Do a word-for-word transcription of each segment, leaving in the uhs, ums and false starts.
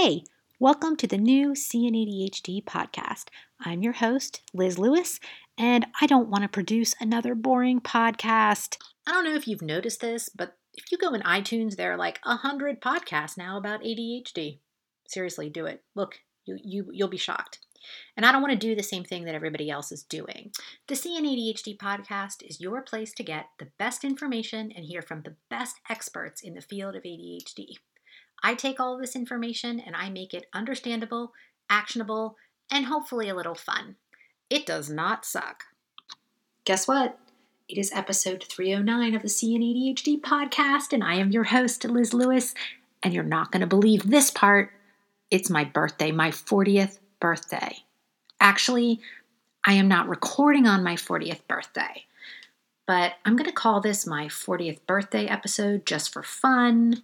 Hey, welcome to the new See an A D H D podcast. I'm your host, Liz Lewis, and I don't want to produce another boring podcast. I don't know if you've noticed this, but if you go in iTunes, there are like a hundred podcasts now about A D H D. Seriously, do it. Look, you, you, you'll be shocked. And I don't want to do the same thing that everybody else is doing. The See an A D H D podcast is your place to get the best information and hear from the best experts in the field of A D H D. I take all of this information and I make it understandable, actionable, and hopefully a little fun. It does not suck. Guess what? It is episode three oh nine of the See an A D H D podcast, and I am your host, Liz Lewis, and you're not going to believe this part. It's my birthday, my fortieth birthday. Actually, I am not recording on my fortieth birthday, but I'm going to call this my fortieth birthday episode just for fun.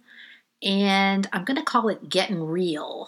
And I'm going to call it Getting Real,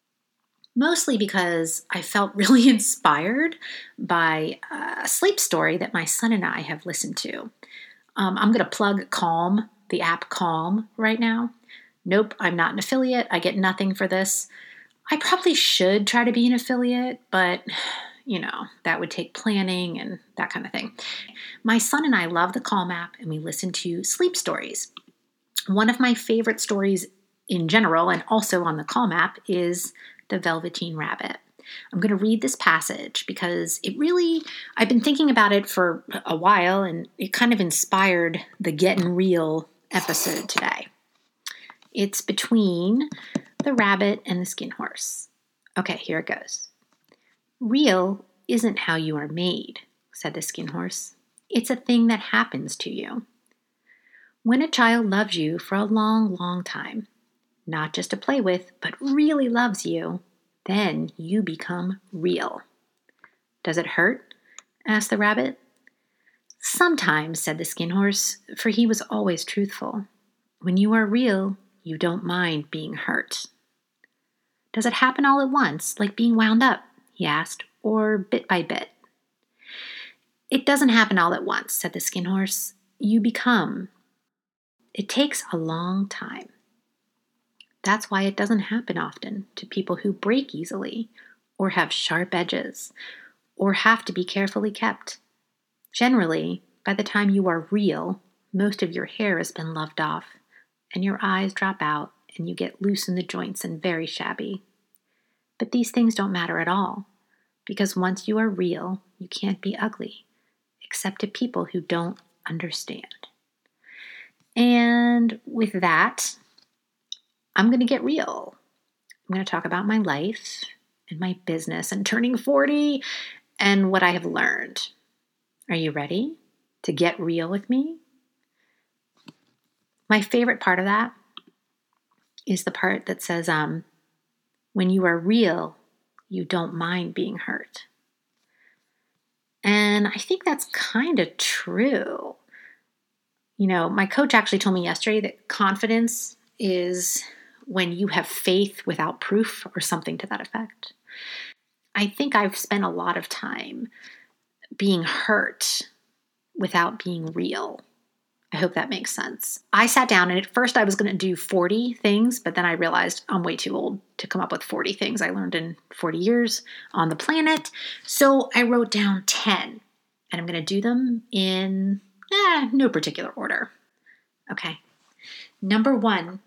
mostly because I felt really inspired by a sleep story that my son and I have listened to. Um, I'm going to plug Calm, the app Calm, right now. Nope, I'm not an affiliate. I get nothing for this. I probably should try to be an affiliate, but, you know, that would take planning and that kind of thing. My son and I love the Calm app, and we listen to sleep stories. One of my favorite stories in general, and also on the Calm app, is The Velveteen Rabbit. I'm going to read this passage because it really, I've been thinking about it for a while, and it kind of inspired the Getting Real episode today. It's between the rabbit and the skin horse. Okay, here it goes. Real isn't how you are made, said the skin horse. It's a thing that happens to you. When a child loves you for a long, long time, not just to play with, but really loves you, then you become real. Does it hurt? Asked the rabbit. Sometimes, said the skin horse, for he was always truthful. When you are real, you don't mind being hurt. Does it happen all at once, like being wound up? He asked, or bit by bit. It doesn't happen all at once, said the skin horse. You become. It takes a long time. That's why it doesn't happen often to people who break easily, or have sharp edges, or have to be carefully kept. Generally, by the time you are real, most of your hair has been loved off, and your eyes drop out, and you get loose in the joints and very shabby. But these things don't matter at all, because once you are real, you can't be ugly, except to people who don't understand. And with that, I'm going to get real. I'm going to talk about my life and my business and turning forty and what I have learned. Are you ready to get real with me? My favorite part of that is the part that says, um, when you are real, you don't mind being hurt. And I think that's kind of true. You know, my coach actually told me yesterday that confidence is when you have faith without proof, or something to that effect. I think I've spent a lot of time being hurt without being real. I hope that makes sense. I sat down, and at first I was going to do forty things, but then I realized I'm way too old to come up with forty things I learned in forty years on the planet. So I wrote down ten, and I'm going to do them in Eh, no particular order. Okay. Number one,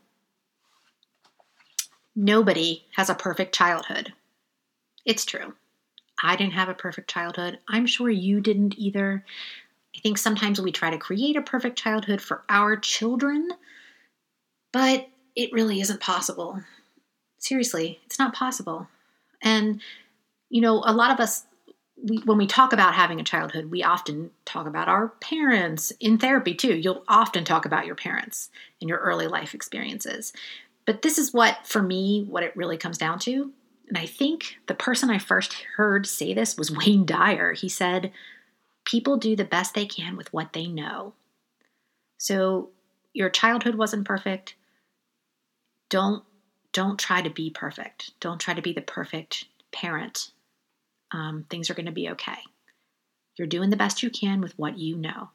nobody has a perfect childhood. It's true. I didn't have a perfect childhood. I'm sure you didn't either. I think sometimes we try to create a perfect childhood for our children, but it really isn't possible. Seriously, it's not possible. And, you know, a lot of us, We, when we talk about having a childhood, we often talk about our parents. In therapy, too, you'll often talk about your parents and your early life experiences. But this is what, for me, what it really comes down to. And I think the person I first heard say this was Wayne Dyer. He said, people do the best they can with what they know. So your childhood wasn't perfect. Don't, don't try to be perfect. Don't try to be the perfect parent. Um, things are going to be okay. You're doing the best you can with what you know.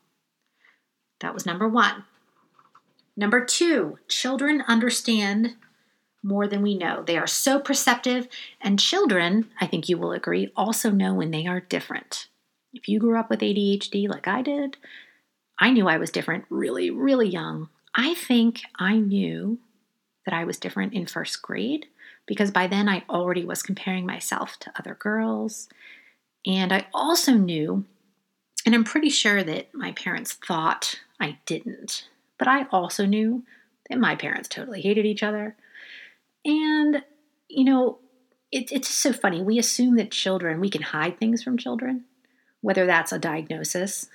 That was number one. Number two, children understand more than we know. They are so perceptive, and children, I think you will agree, also know when they are different. If you grew up with A D H D like I did, I knew I was different really, really young. I think I knew that I was different in first grade because by then I already was comparing myself to other girls. And I also knew, and I'm pretty sure that my parents thought I didn't, but I also knew that my parents totally hated each other. And, you know, it, it's so funny. We assume that children, we can hide things from children, whether that's a diagnosis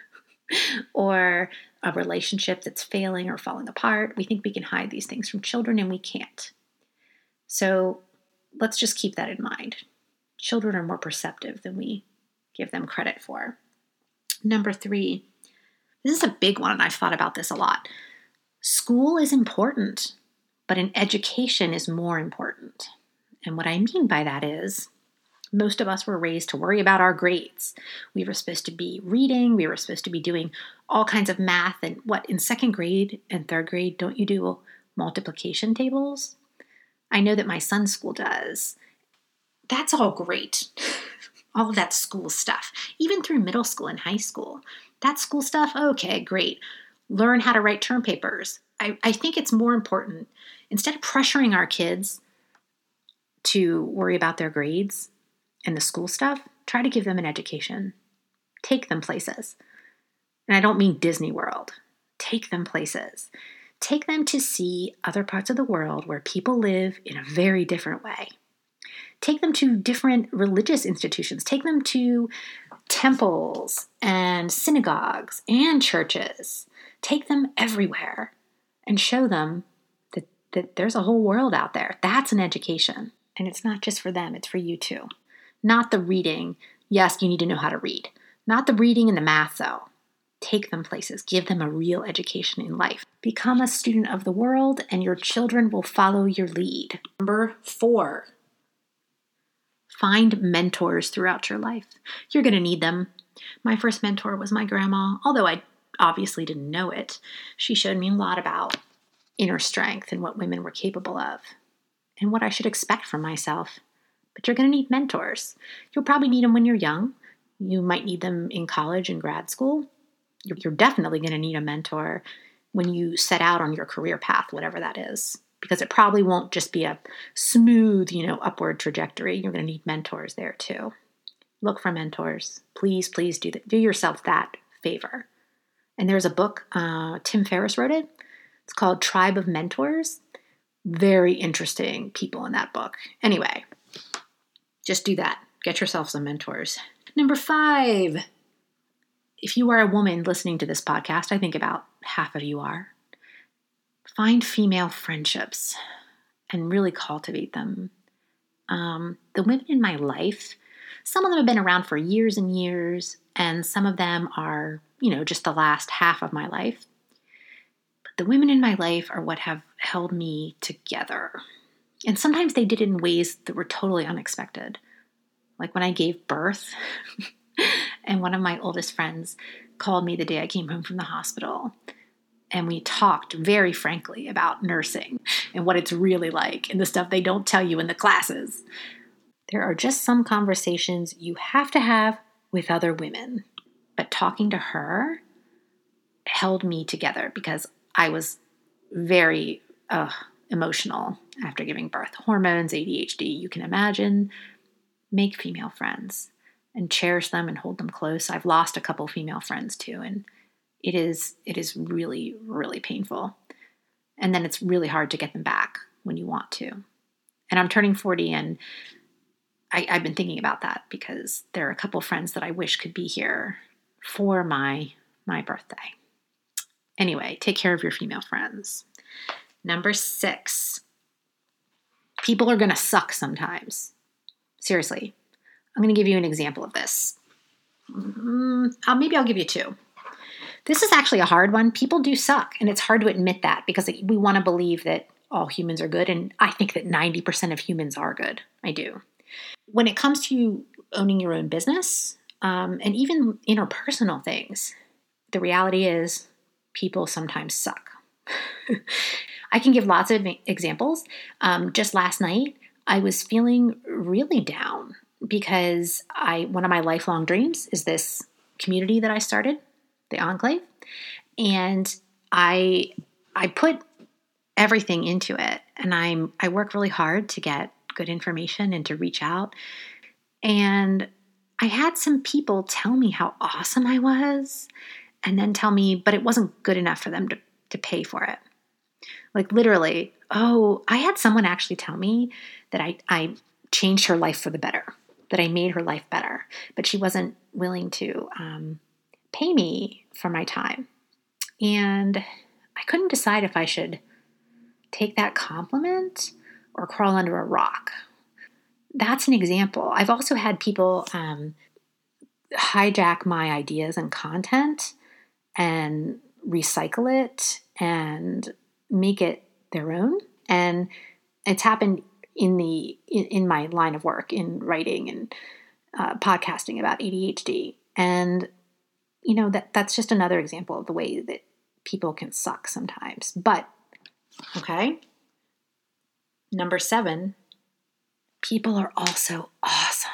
or a relationship that's failing or falling apart. We think we can hide these things from children, and we can't. So let's just keep that in mind. Children are more perceptive than we give them credit for. Number three, this is a big one, and I've thought about this a lot. School is important, but an education is more important. And what I mean by that is, most of us were raised to worry about our grades. We were supposed to be reading. We were supposed to be doing all kinds of math. And what, in second grade and third grade, don't you do multiplication tables? I know that my son's school does. That's all great. All of that school stuff, even through middle school and high school. That school stuff, okay, great. Learn how to write term papers. I, I think it's more important, instead of pressuring our kids to worry about their grades and the school stuff, try to give them an education. Take them places. And I don't mean Disney World. Take them places. Take them to see other parts of the world where people live in a very different way. Take them to different religious institutions. Take them to temples and synagogues and churches. Take them everywhere and show them that, that there's a whole world out there. That's an education. And it's not just for them, it's for you too. Not the reading. Yes, you need to know how to read. Not the reading and the math, though. Take them places. Give them a real education in life. Become a student of the world, and your children will follow your lead. Number four, find mentors throughout your life. You're going to need them. My first mentor was my grandma, although I obviously didn't know it. She showed me a lot about inner strength and what women were capable of and what I should expect from myself. But you're going to need mentors. You'll probably need them when you're young. You might need them in college and grad school. You're definitely going to need a mentor when you set out on your career path, whatever that is, because it probably won't just be a smooth, you know, upward trajectory. You're going to need mentors there too. Look for mentors. Please, please do that. Do yourself that favor. And there's a book, uh, Tim Ferriss wrote it. It's called Tribe of Mentors. Very interesting people in that book. Anyway, just do that. Get yourself some mentors. Number five, if you are a woman listening to this podcast, I think about half of you are, find female friendships and really cultivate them. Um, the women in my life, some of them have been around for years and years, and some of them are, you know, just the last half of my life. But the women in my life are what have held me together. And sometimes they did it in ways that were totally unexpected. Like when I gave birth, and one of my oldest friends called me the day I came home from the hospital. And we talked very frankly about nursing and what it's really like and the stuff they don't tell you in the classes. There are just some conversations you have to have with other women. But talking to her held me together because I was very uh, emotional after giving birth. Hormones, A D H D, you can imagine. Make female friends and cherish them and hold them close. I've lost a couple female friends too, and it is it is really, really painful. And then it's really hard to get them back when you want to. And I'm turning forty, and I, I've been thinking about that because there are a couple friends that I wish could be here for my my birthday. Anyway, take care of your female friends. Number six, people are going to suck sometimes. Seriously. I'm going to give you an example of this. Mm, uh, maybe I'll give you two. This is actually a hard one. People do suck, and it's hard to admit that because we want to believe that all humans are good, and I think that ninety percent of humans are good. I do. When it comes to owning your own business, um, and even interpersonal things, the reality is people sometimes suck. I can give lots of examples. Um, just last night, I was feeling really down because I one of my lifelong dreams is this community that I started, the Enclave, and I I put everything into it, and I'm I work really hard to get good information and to reach out. And I had some people tell me how awesome I was, and then tell me, but it wasn't good enough for them to, to pay for it. Like literally, oh, I had someone actually tell me that I, I changed her life for the better, that I made her life better, but she wasn't willing to um, pay me for my time. And I couldn't decide if I should take that compliment or crawl under a rock. That's an example. I've also had people um, hijack my ideas and content and recycle it and make it their own. And it's happened in the in, in my line of work in writing and uh, podcasting about A D H D. And you know that that's just another example of the way that people can suck sometimes. But okay, number seven, people are also awesome.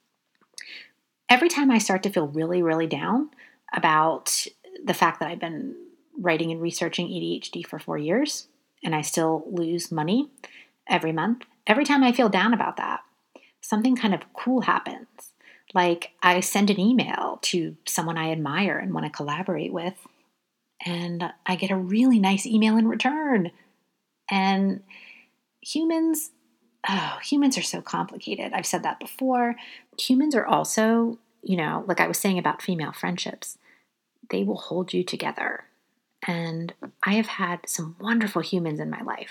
Every time I start to feel really, really down about the fact that I've been writing and researching A D H D for four years and I still lose money every month, every time I feel down about that, something kind of cool happens. Like I send an email to someone I admire and want to collaborate with, and I get a really nice email in return. And humans, oh, humans are so complicated. I've said that before. Humans are also, you know, like I was saying about female friendships, they will hold you together. And I have had some wonderful humans in my life.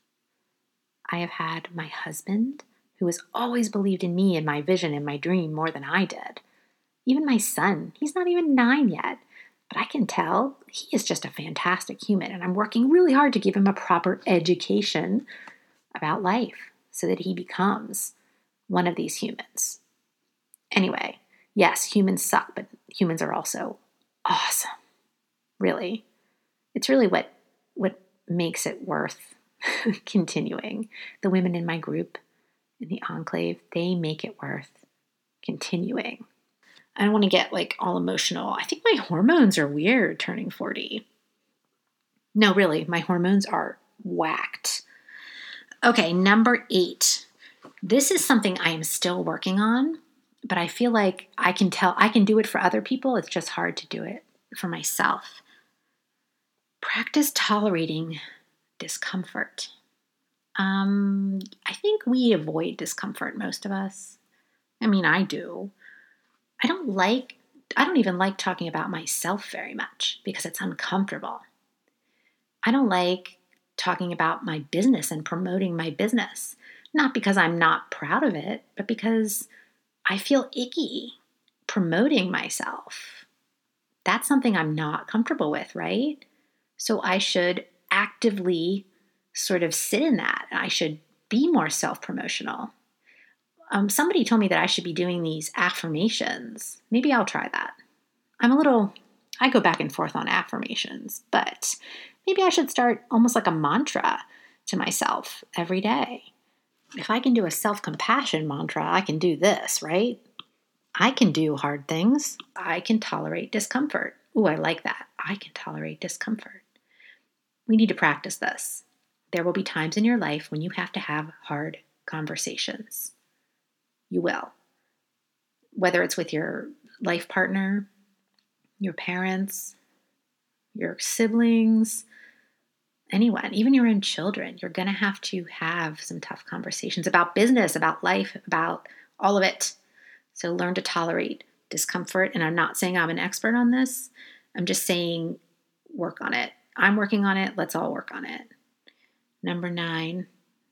I have had my husband, who has always believed in me and my vision and my dream more than I did. Even my son, he's not even nine yet, but I can tell he is just a fantastic human. And I'm working really hard to give him a proper education about life so that he becomes one of these humans. Anyway, yes, humans suck, but humans are also awesome. Really. It's really what what makes it worth continuing. The women in my group, in the Enclave, they make it worth continuing. I don't want to get like all emotional. I think my hormones are weird turning forty. No, really, my hormones are whacked. Okay, number eight. This is something I am still working on, but I feel like I can tell I can do it for other people. It's just hard to do it for myself. Practice tolerating discomfort. Um, I think we avoid discomfort, most of us. I mean, I do. I don't like, I don't even like talking about myself very much because it's uncomfortable. I don't like talking about my business and promoting my business, not because I'm not proud of it, but because I feel icky promoting myself. That's something I'm not comfortable with, right? So I should actively sort of sit in that. I should be more self-promotional. Um, somebody told me that I should be doing these affirmations. Maybe I'll try that. I'm a little, I go back and forth on affirmations, but maybe I should start almost like a mantra to myself every day. If I can do a self-compassion mantra, I can do this, right? I can do hard things. I can tolerate discomfort. Ooh, I like that. I can tolerate discomfort. We need to practice this. There will be times in your life when you have to have hard conversations. You will. Whether it's with your life partner, your parents, your siblings, anyone, even your own children, you're going to have to have some tough conversations about business, about life, about all of it. So learn to tolerate discomfort. And I'm not saying I'm an expert on this. I'm just saying work on it. I'm working on it. Let's all work on it. Number nine,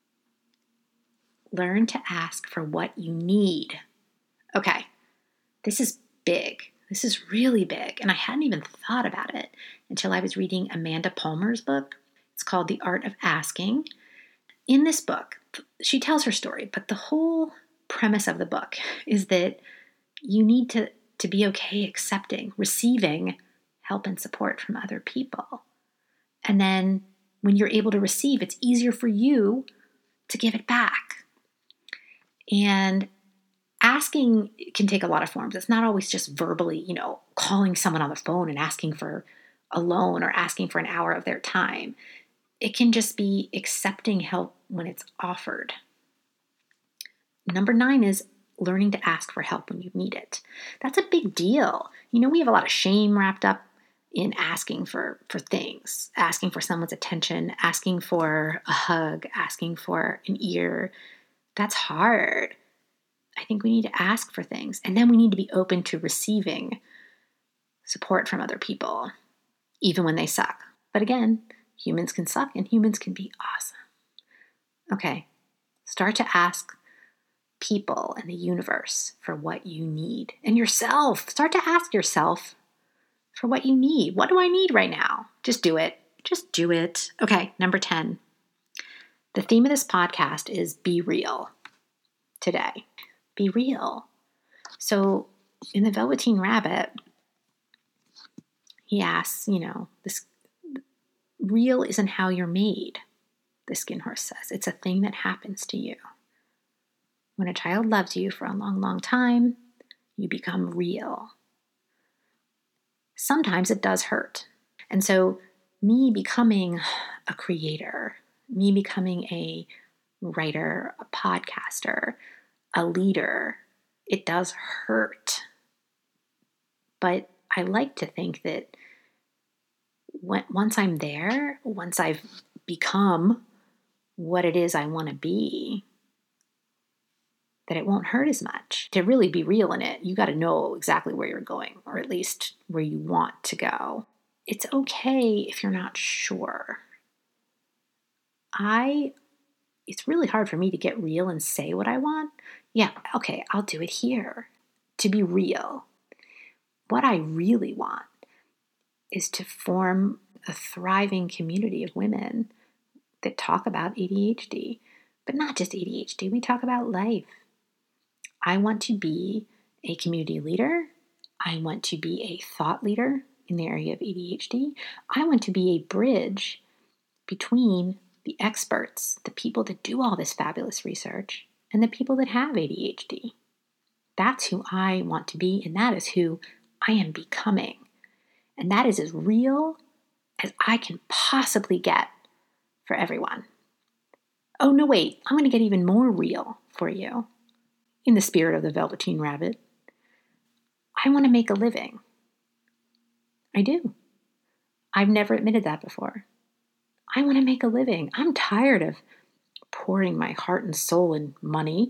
learn to ask for what you need. Okay, this is big. This is really big. And I hadn't even thought about it until I was reading Amanda Palmer's book. It's called The Art of Asking. In this book, she tells her story, but the whole premise of the book is that you need to, to be okay accepting, receiving help and support from other people. And then when you're able to receive, it's easier for you to give it back. And asking can take a lot of forms. It's not always just verbally, you know, calling someone on the phone and asking for a loan or asking for an hour of their time. It can just be accepting help when it's offered. Number nine is learning to ask for help when you need it. That's a big deal. You know, we have a lot of shame wrapped up in asking for, for things, asking for someone's attention, asking for a hug, asking for an ear. That's hard. I think we need to ask for things, and then we need to be open to receiving support from other people, even when they suck. But again, humans can suck and humans can be awesome. Okay, start to ask people and the universe for what you need, and yourself. Start to ask yourself for what you need. What do I need right now? Just do it. Just do it. Okay, number ten. The theme of this podcast is be real today. Be real. So in the Velveteen Rabbit, he asks, you know, this real isn't how you're made, the Skin Horse says. It's a thing that happens to you. When a child loves you for a long, long time, you become real. Sometimes it does hurt. And so me becoming a creator, me becoming a writer, a podcaster, a leader, it does hurt. But I like to think that when, once I'm there, once I've become what it is I want to be, that it won't hurt as much. To really be real in it, you got to know exactly where you're going, or at least where you want to go. It's okay if you're not sure. I, it's really hard for me to get real and say what I want. Yeah, okay, I'll do it here. To be real. What I really want is to form a thriving community of women that talk about A D H D, but not just A D H D, we talk about life. I want to be a community leader. I want to be a thought leader in the area of A D H D. I want to be a bridge between the experts, the people that do all this fabulous research, and the people that have A D H D. That's who I want to be, and that is who I am becoming. And that is as real as I can possibly get for everyone. Oh, no, wait, I'm going to get even more real for you. In the spirit of the Velveteen Rabbit, I want to make a living. I do. I've never admitted that before. I want to make a living. I'm tired of pouring my heart and soul and money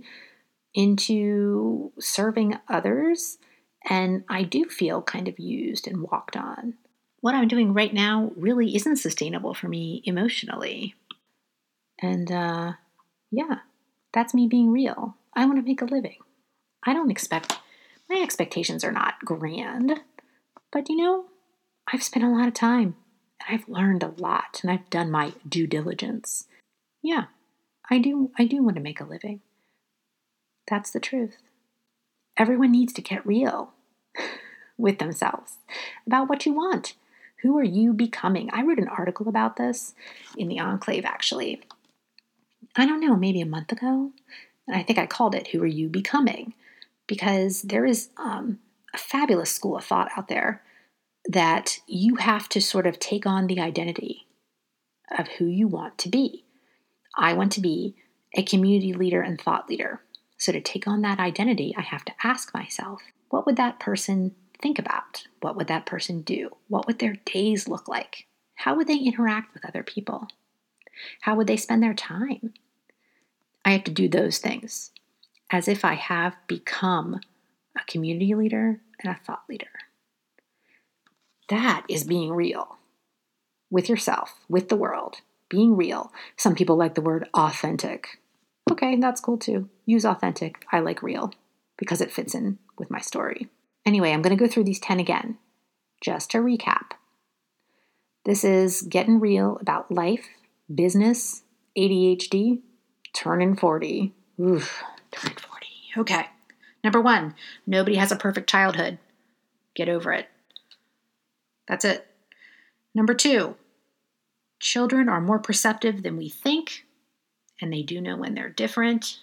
into serving others, and I do feel kind of used and walked on. What I'm doing right now really isn't sustainable for me emotionally. And uh, yeah, that's me being real. I want to make a living. I don't expect, my expectations are not grand, but you know, I've spent a lot of time and I've learned a lot and I've done my due diligence. Yeah, I do, I do want to make a living. That's the truth. Everyone needs to get real with themselves about what you want. Who are you becoming? I wrote an article about this in the Enclave, actually. I don't know, maybe a month ago. And I think I called it, Who Are You Becoming? Because there is um, a fabulous school of thought out there that you have to sort of take on the identity of who you want to be. I want to be a community leader and thought leader. So to take on that identity, I have to ask myself, what would that person think about? What would that person do? What would their days look like? How would they interact with other people? How would they spend their time? I have to do those things as if I have become a community leader and a thought leader. That is being real with yourself, with the world, being real. Some people like the word authentic. Okay, that's cool too. Use authentic. I like real because it fits in with my story. Anyway, I'm going to go through these ten again, just to recap. This is getting real about life, business, A D H D, turning forty. Oof, turning forty. Okay. Number one, nobody has a perfect childhood. Get over it. That's it. Number two, Children are more perceptive than we think, and they do know when they're different.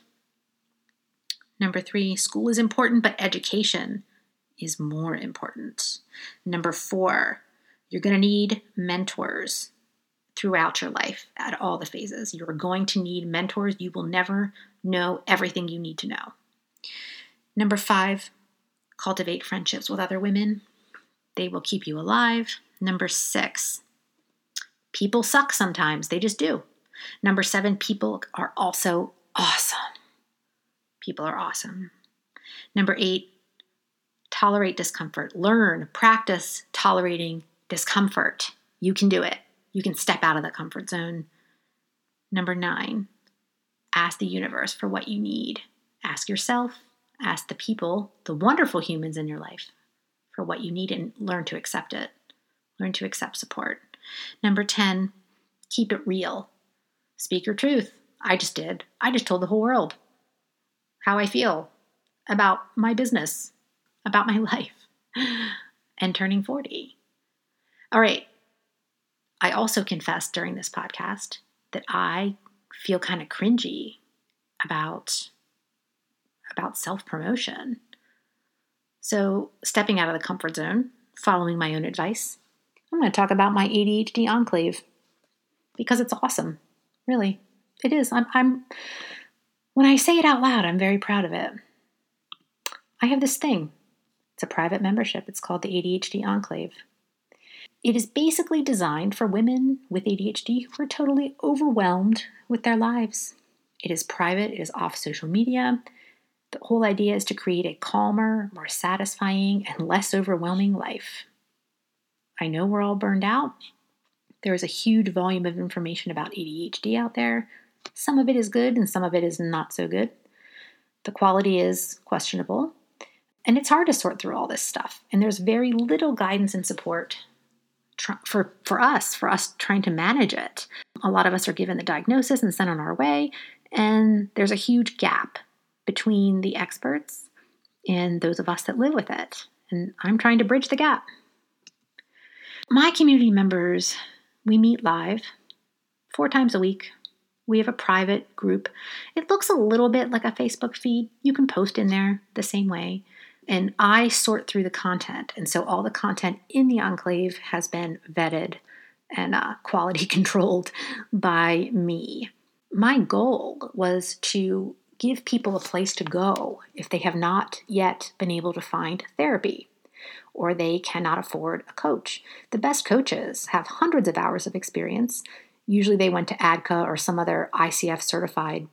Number three, school is important, but education is more important. Number four, you're going to need mentors throughout your life at all the phases. You're going to need mentors. You will never know everything you need to know. Number five, cultivate friendships with other women. They will keep you alive. Number six, people suck sometimes. They just do. Number seven, people are also awesome. People are awesome. Number eight, tolerate discomfort. Learn, practice tolerating discomfort. You can do it. You can step out of the comfort zone. Number nine, ask the universe for what you need. Ask yourself, ask the people, the wonderful humans in your life, for what you need and learn to accept it. Learn to accept support. Number ten, keep it real. Speak your truth. I just did. I just told the whole world how I feel about my business, about my life, and turning forty. All right. I also confessed during this podcast that I feel kind of cringy about, about self-promotion. So stepping out of the comfort zone, following my own advice, I'm going to talk about my A D H D enclave because it's awesome. Really, it is. I'm, I'm, when I say it out loud, I'm very proud of it. I have this thing. It's a private membership. It's called the A D H D Enclave. It is basically designed for women with A D H D who are totally overwhelmed with their lives. It is private. It is off social media. The whole idea is to create a calmer, more satisfying, and less overwhelming life. I know we're all burned out. There is a huge volume of information about A D H D out there. Some of it is good and some of it is not so good. The quality is questionable. And it's hard to sort through all this stuff. And there's very little guidance and support for, for us, for us trying to manage it. A lot of us are given the diagnosis and sent on our way. And there's a huge gap between the experts and those of us that live with it. And I'm trying to bridge the gap. My community members, we meet live four times a week. We have a private group. It looks a little bit like a Facebook feed. You can post in there the same way. And I sort through the content. And so all the content in the enclave has been vetted and uh, quality controlled by me. My goal was to give people a place to go if they have not yet been able to find therapy or they cannot afford a coach. The best coaches have hundreds of hours of experience. Usually they went to A D C A or some other I C F certified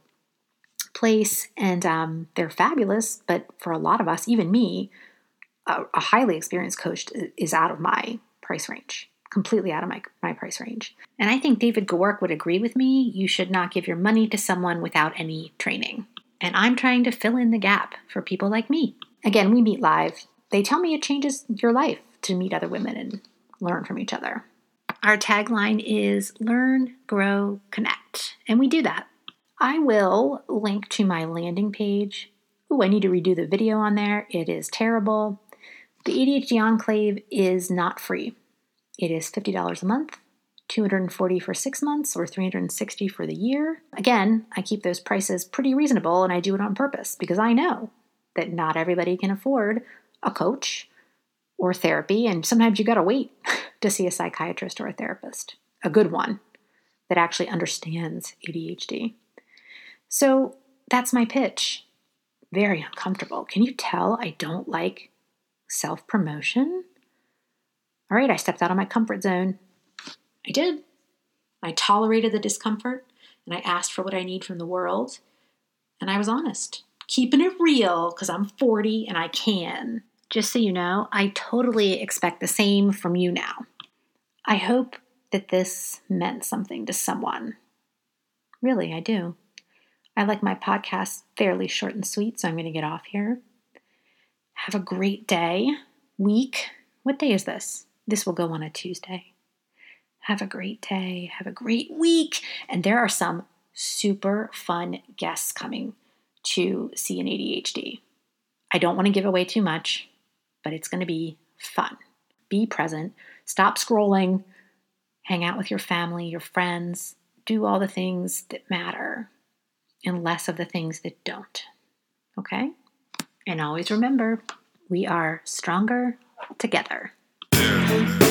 place, and um, they're fabulous. But for a lot of us, even me, a, a highly experienced coach is out of my price range, completely out of my, my price range. And I think David Gawork would agree with me. You should not give your money to someone without any training. And I'm trying to fill in the gap for people like me. Again, we meet live. They tell me it changes your life to meet other women and learn from each other. Our tagline is learn, grow, connect. And we do that. I will link to my landing page. Ooh, I need to redo the video on there. It is terrible. The A D H D Enclave is not free. It is fifty dollars a month, two hundred forty dollars for six months, or three hundred sixty dollars for the year. Again, I keep those prices pretty reasonable, and I do it on purpose because I know that not everybody can afford a coach or therapy, and sometimes you got to wait to see a psychiatrist or a therapist, a good one that actually understands A D H D. So that's my pitch. Very uncomfortable. Can you tell I don't like self-promotion? All right, I stepped out of my comfort zone. I did. I tolerated the discomfort, and I asked for what I need from the world, and I was honest. Keeping it real, because I'm forty and I can. Just so you know, I totally expect the same from you now. I hope that this meant something to someone. Really, I do. I like my podcast fairly short and sweet, so I'm going to get off here. Have a great day, week. What day is this? This will go on a Tuesday. Have a great day. Have a great week. And there are some super fun guests coming to see an A D H D. I don't want to give away too much, but it's going to be fun. Be present. Stop scrolling. hang out with your family, your friends, do all the things that matter and less of the things that don't. Okay? And always remember, we are stronger together.